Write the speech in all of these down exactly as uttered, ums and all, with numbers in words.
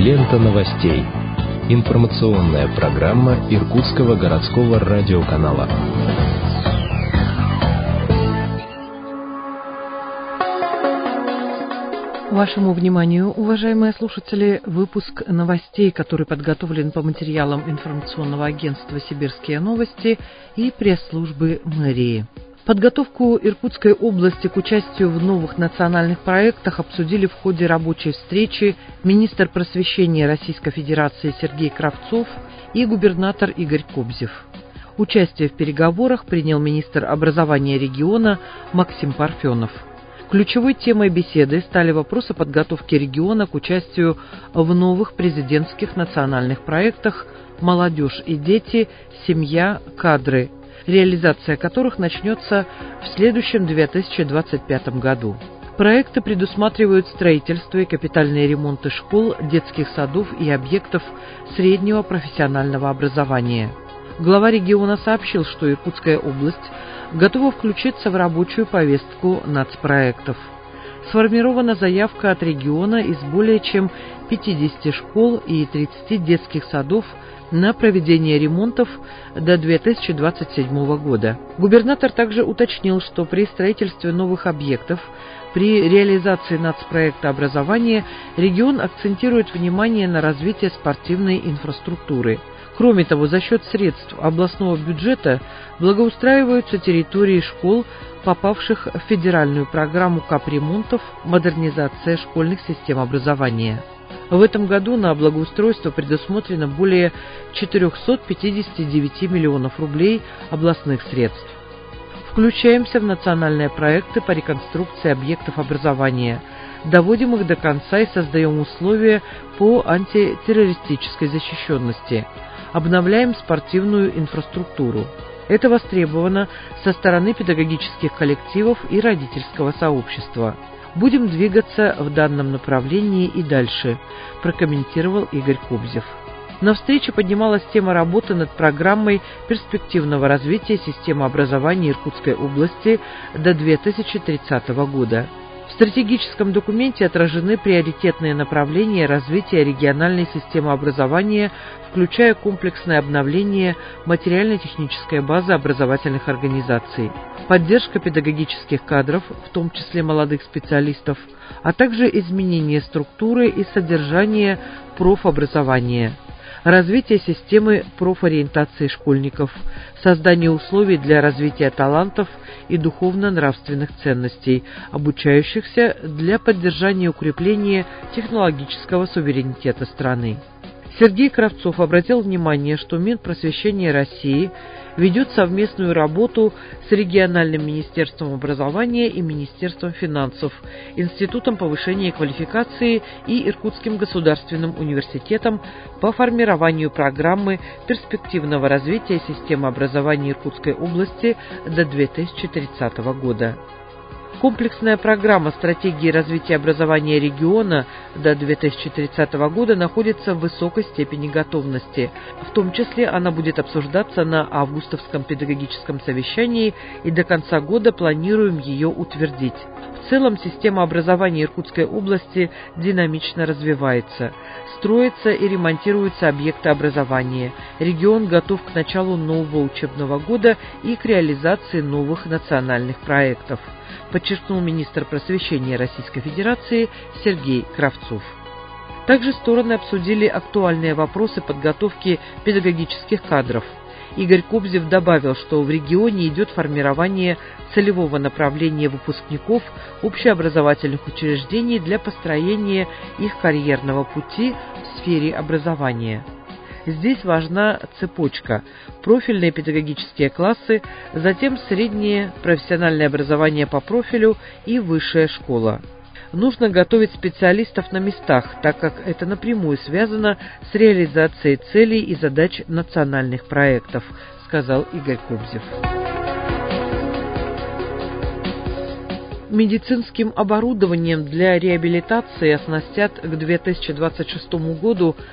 Лента новостей. Информационная программа Иркутского городского радиоканала. Вашему вниманию, уважаемые слушатели, выпуск новостей, который подготовлен по материалам информационного агентства «Сибирские новости» и пресс-службы мэрии. Подготовку Иркутской области к участию в новых национальных проектах обсудили в ходе рабочей встречи министр просвещения Российской Федерации Сергей Кравцов и губернатор Игорь Кобзев. Участие в переговорах принял министр образования региона Максим Парфенов. Ключевой темой беседы стали вопросы подготовки региона к участию в новых президентских национальных проектах «Молодежь и дети», «Семья», «Кадры», реализация которых начнется в следующем две тысячи двадцать пятом году. Проекты предусматривают строительство и капитальные ремонты школ, детских садов и объектов среднего профессионального образования. Глава региона сообщил, что Иркутская область готова включиться в рабочую повестку нацпроектов. Сформирована заявка от региона из более чем пятидесяти школ и тридцати детских садов на проведение ремонтов до две тысячи двадцать седьмого года. Губернатор также уточнил, что при строительстве новых объектов, при реализации нацпроекта образования регион акцентирует внимание на развитие спортивной инфраструктуры. Кроме того, за счет средств областного бюджета благоустраиваются территории школ, попавших в федеральную программу капремонтов «Модернизация школьных систем образования». В этом году на благоустройство предусмотрено более четырехсот пятидесяти девяти миллионов рублей областных средств. Включаемся в национальные проекты по реконструкции объектов образования, доводим их до конца и создаем условия по антитеррористической защищенности, обновляем спортивную инфраструктуру. Это востребовано со стороны педагогических коллективов и родительского сообщества. Будем двигаться в данном направлении и дальше, прокомментировал Игорь Кобзев. На встрече поднималась тема работы над программой перспективного развития системы образования Иркутской области до две тысячи тридцатого года. В стратегическом документе отражены приоритетные направления развития региональной системы образования, включая комплексное обновление материально-технической базы образовательных организаций, поддержка педагогических кадров, в том числе молодых специалистов, а также изменение структуры и содержания профобразования, развитие системы профориентации школьников, создание условий для развития талантов и духовно-нравственных ценностей, обучающихся для поддержания и укрепления технологического суверенитета страны. Сергей Кравцов обратил внимание, что Минпросвещение России ведет совместную работу с региональным министерством образования и Министерством финансов, Институтом повышения квалификации и Иркутским государственным университетом по формированию программы перспективного развития системы образования Иркутской области до две тысячи тридцатого года. Комплексная программа стратегии развития образования региона до две тысячи тридцатого года находится в высокой степени готовности. В том числе она будет обсуждаться на августовском педагогическом совещании, и до конца года планируем ее утвердить. В целом система образования Иркутской области динамично развивается. Строятся и ремонтируются объекты образования. Регион готов к началу нового учебного года и к реализации новых национальных проектов, подчеркнул министр просвещения Российской Федерации Сергей Кравцов. Также стороны обсудили актуальные вопросы подготовки педагогических кадров. Игорь Кобзев добавил, что в регионе идет формирование целевого направления выпускников общеобразовательных учреждений для построения их карьерного пути в сфере образования. Здесь важна цепочка: профильные педагогические классы, затем среднее профессиональное образование по профилю и высшая школа. Нужно готовить специалистов на местах, так как это напрямую связано с реализацией целей и задач национальных проектов, сказал Игорь Кобзев. Медицинским оборудованием для реабилитации оснастят к две тысячи двадцать шестому году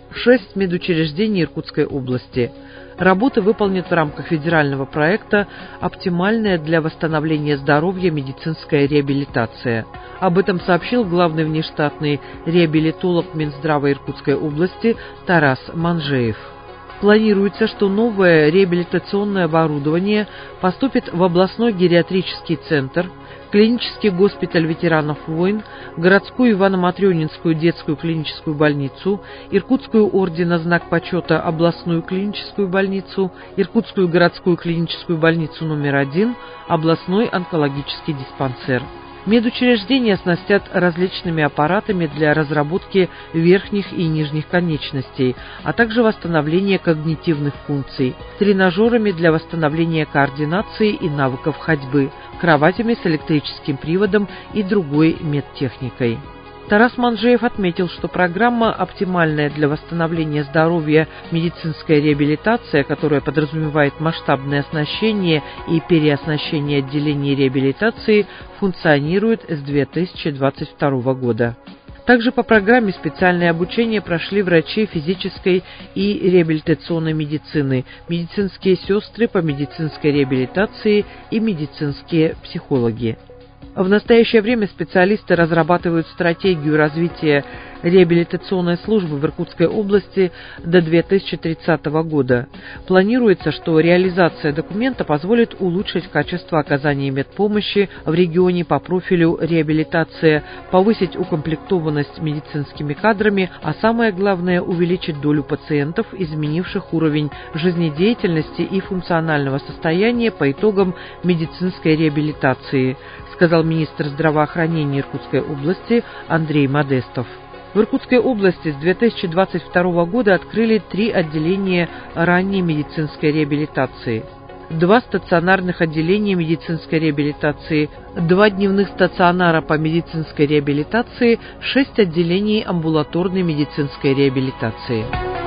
шесть медучреждений Иркутской области. Работы выполнят в рамках федерального проекта «Оптимальная для восстановления здоровья медицинская реабилитация». Об этом сообщил главный внештатный реабилитолог Минздрава Иркутской области Тарас Манжеев. Планируется, что новое реабилитационное оборудование поступит в областной гериатрический центр, клинический госпиталь ветеранов войн, городскую Ивано-Матрёнинскую детскую клиническую больницу, Иркутскую ордена Знак почета областную клиническую больницу, Иркутскую городскую клиническую больницу номер один, областной онкологический диспансер. Медучреждения оснастят различными аппаратами для разработки верхних и нижних конечностей, а также восстановления когнитивных функций, тренажерами для восстановления координации и навыков ходьбы, кроватями с электрическим приводом и другой медтехникой. Тарас Манжеев отметил, что программа «Оптимальная для восстановления здоровья медицинская реабилитация», которая подразумевает масштабное оснащение и переоснащение отделений реабилитации, функционирует с две тысячи двадцать второго года. Также по программе специальное обучение прошли врачи физической и реабилитационной медицины, медицинские сестры по медицинской реабилитации и медицинские психологи. В настоящее время специалисты разрабатывают стратегию развития реабилитационной службы в Иркутской области до две тысячи тридцатого года. Планируется, что реализация документа позволит улучшить качество оказания медпомощи в регионе по профилю реабилитация, повысить укомплектованность медицинскими кадрами, а самое главное – увеличить долю пациентов, изменивших уровень жизнедеятельности и функционального состояния по итогам медицинской реабилитации, сказал министр здравоохранения Иркутской области Андрей Модестов. В Иркутской области с две тысячи двадцать второго года открыли три отделения ранней медицинской реабилитации, два стационарных отделения медицинской реабилитации, два дневных стационара по медицинской реабилитации, шесть отделений амбулаторной медицинской реабилитации.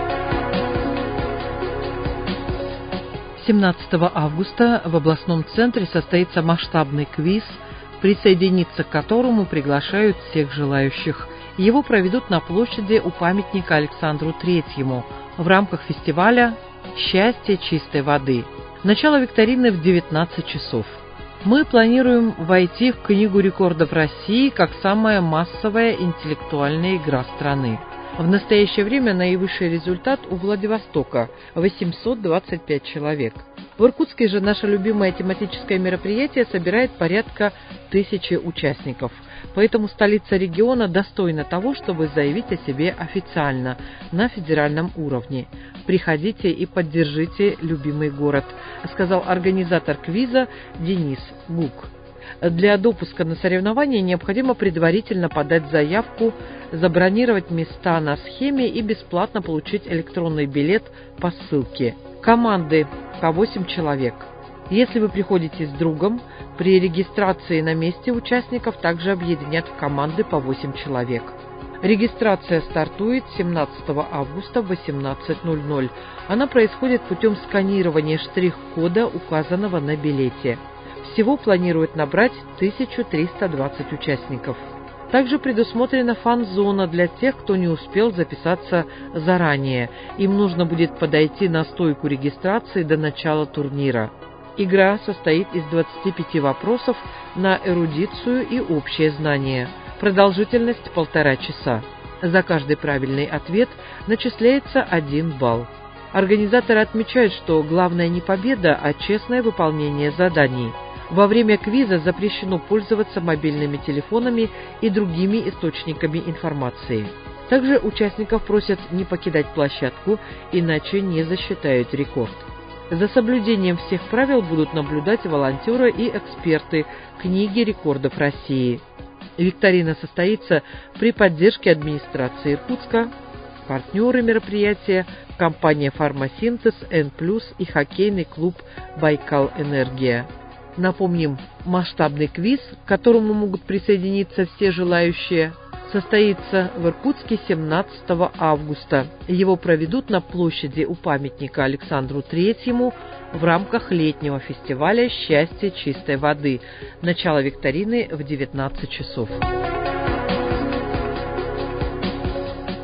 семнадцатого августа в областном центре состоится масштабный квиз, присоединиться к которому приглашают всех желающих. Его проведут на площади у памятника Александру Третьему в рамках фестиваля «Счастье чистой воды». Начало викторины в девятнадцать часов. Мы планируем войти в Книгу рекордов России как самая массовая интеллектуальная игра страны. В настоящее время наивысший результат у Владивостока – восемьсот двадцать пять человек. В Иркутске же наше любимое тематическое мероприятие собирает порядка тысячи участников. Поэтому столица региона достойна того, чтобы заявить о себе официально на федеральном уровне. Приходите и поддержите любимый город, сказал организатор квиза Денис Гук. Для допуска на соревнования необходимо предварительно подать заявку, забронировать места на схеме и бесплатно получить электронный билет по ссылке. Команды по восемь человек. Если вы приходите с другом, при регистрации на месте участников также объединят в команды по восемь человек. Регистрация стартует семнадцатого августа в восемнадцать ноль ноль. Она происходит путем сканирования штрих-кода, указанного на билете. Всего планируют набрать тысячу триста двадцать участников. Также предусмотрена фан-зона для тех, кто не успел записаться заранее. Им нужно будет подойти на стойку регистрации до начала турнира. Игра состоит из двадцати пяти вопросов на эрудицию и общее знание. Продолжительность полтора часа. За каждый правильный ответ начисляется один балл. Организаторы отмечают, что главное не победа, а честное выполнение заданий. Во время квиза запрещено пользоваться мобильными телефонами и другими источниками информации. Также участников просят не покидать площадку, иначе не засчитают рекорд. За соблюдением всех правил будут наблюдать волонтеры и эксперты Книги рекордов России. Викторина состоится при поддержке администрации Иркутска, партнеры мероприятия, компания «Фармасинтез», Н плюс и хоккейный клуб «Байкал Энергия». Напомним, масштабный квиз, к которому могут присоединиться все желающие, состоится в Иркутске семнадцатого августа. Его проведут на площади у памятника Александру Третьему в рамках летнего фестиваля «Счастье чистой воды». Начало викторины в девятнадцать часов.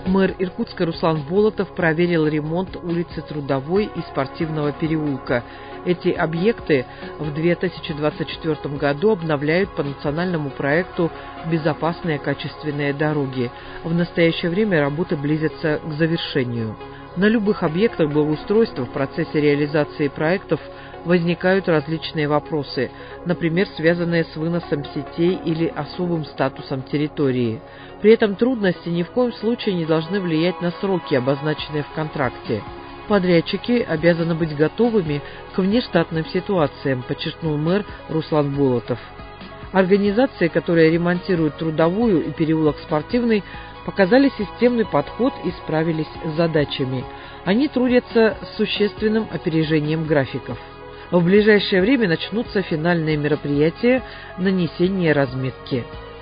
Мэр Иркутска Руслан Болотов проверил ремонт улицы Трудовой и Спортивного переулка. Эти объекты в две тысячи двадцать четвёртом году обновляют по национальному проекту «Безопасные качественные дороги». В настоящее время работы близятся к завершению. На любых объектах благоустройства в процессе реализации проектов возникают различные вопросы, например, связанные с выносом сетей или особым статусом территории. При этом трудности ни в коем случае не должны влиять на сроки, обозначенные в контракте. Подрядчики обязаны быть готовыми к внештатным ситуациям, подчеркнул мэр Руслан Болотов. Организации, которые ремонтируют Трудовую и переулок Спортивный, показали системный подход и справились с задачами. Они трудятся с существенным опережением графиков. В ближайшее время начнутся финальные мероприятия нанесения разметки.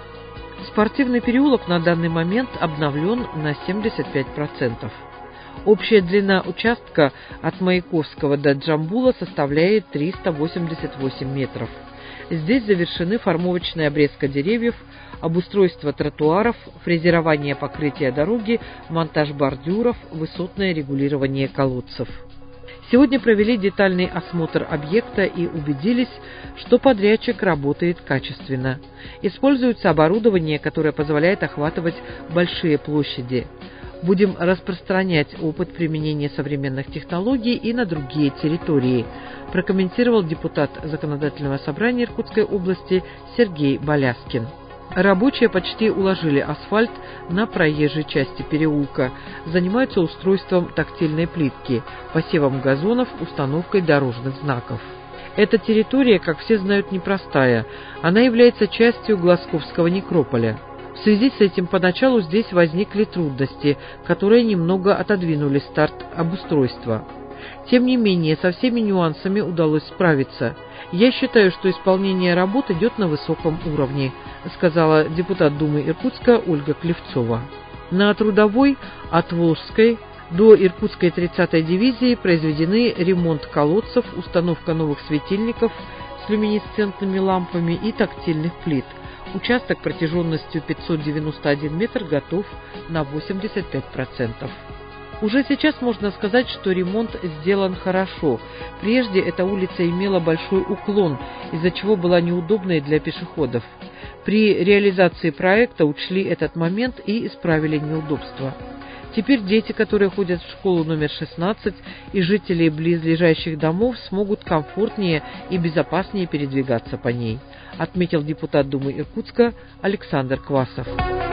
Спортивный переулок на данный момент обновлен на семьдесят пять процентов. Общая длина участка от Маяковского до Джамбула составляет триста восемьдесят восемь метров. Здесь завершены формовочная обрезка деревьев, обустройство тротуаров, фрезерование покрытия дороги, монтаж бордюров, высотное регулирование колодцев. Сегодня провели детальный осмотр объекта и убедились, что подрядчик работает качественно. Используется оборудование, которое позволяет охватывать большие площади. Будем распространять опыт применения современных технологий и на другие территории, прокомментировал депутат Законодательного собрания Иркутской области Сергей Боляскин. Рабочие почти уложили асфальт на проезжей части переулка, занимаются устройством тактильной плитки, посевом газонов, установкой дорожных знаков. Эта территория, как все знают, непростая. Она является частью Глазковского некрополя. В связи с этим поначалу здесь возникли трудности, которые немного отодвинули старт обустройства. Тем не менее, со всеми нюансами удалось справиться. Я считаю, что исполнение работ идет на высоком уровне, сказала депутат Думы Иркутска Ольга Клевцова. На Трудовой от Волжской до Иркутской тридцатой дивизии произведены ремонт колодцев, установка новых светильников с люминесцентными лампами и тактильных плит. Участок протяженностью пятьсот девяносто один метр готов на восемьдесят пять процентов. Уже сейчас можно сказать, что ремонт сделан хорошо. Прежде эта улица имела большой уклон, из-за чего была неудобной для пешеходов. При реализации проекта учли этот момент и исправили неудобства. Теперь дети, которые ходят в школу номер шестнадцать, и жители близлежащих домов смогут комфортнее и безопаснее передвигаться по ней, отметил депутат Думы Иркутска Александр Квасов.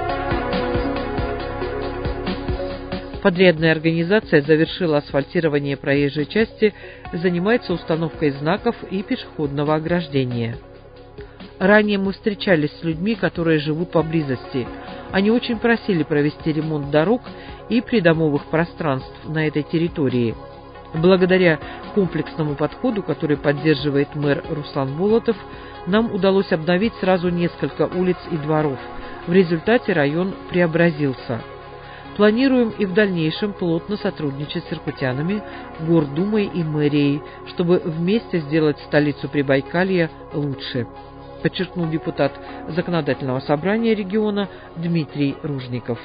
Подрядная организация завершила асфальтирование проезжей части, занимается установкой знаков и пешеходного ограждения. Ранее мы встречались с людьми, которые живут поблизости. Они очень просили провести ремонт дорог и придомовых пространств на этой территории. Благодаря комплексному подходу, который поддерживает мэр Руслан Болотов, нам удалось обновить сразу несколько улиц и дворов. В результате район преобразился. Планируем и в дальнейшем плотно сотрудничать с иркутянами, Гордумой и мэрией, чтобы вместе сделать столицу Прибайкалья лучше, подчеркнул депутат Законодательного собрания региона Дмитрий Ружников.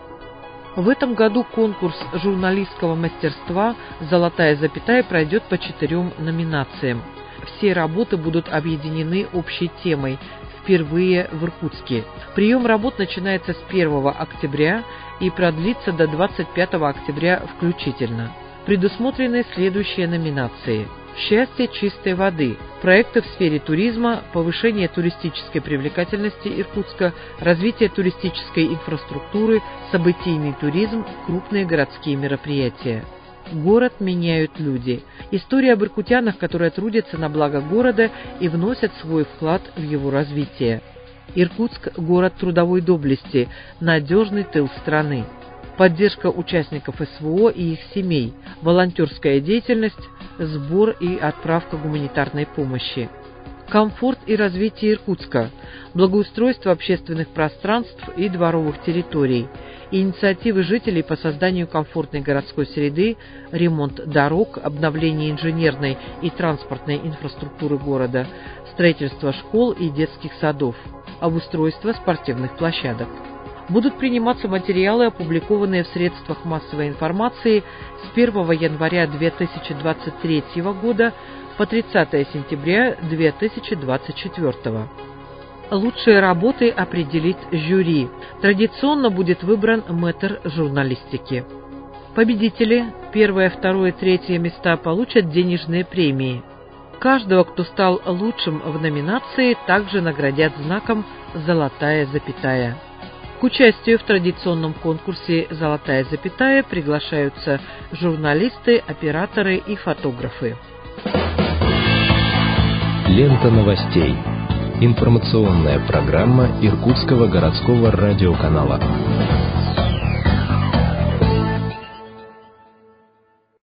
В этом году конкурс журналистского мастерства «Золотая запятая» пройдет по четырем номинациям. Все работы будут объединены общей темой «Впервые в Иркутске». Прием работ начинается с первого октября и продлится до двадцать пятого октября включительно. Предусмотрены следующие номинации: «Счастье чистой воды», проекты в сфере туризма, повышение туристической привлекательности Иркутска, развитие туристической инфраструктуры, событийный туризм, крупные городские мероприятия. Город меняют люди. История об иркутянах, которые трудятся на благо города и вносят свой вклад в его развитие. Иркутск – город трудовой доблести, надежный тыл страны. Поддержка участников СВО и их семей, волонтерская деятельность, сбор и отправка гуманитарной помощи. Комфорт и развитие Иркутска, благоустройство общественных пространств и дворовых территорий, инициативы жителей по созданию комфортной городской среды, ремонт дорог, обновление инженерной и транспортной инфраструктуры города, строительство школ и детских садов, обустройство спортивных площадок. Будут приниматься материалы, опубликованные в средствах массовой информации с первого января две тысячи двадцать третьего года по тридцатое сентября две тысячи двадцать четвёртого. Лучшие работы определит жюри. Традиционно будет выбран мэтр журналистики. Победители, первое, второе, третье места получат денежные премии. Каждого, кто стал лучшим в номинации, также наградят знаком «Золотая запятая». К участию в традиционном конкурсе «Золотая запятая» приглашаются журналисты, операторы и фотографы. Лента новостей. Информационная программа Иркутского городского радиоканала.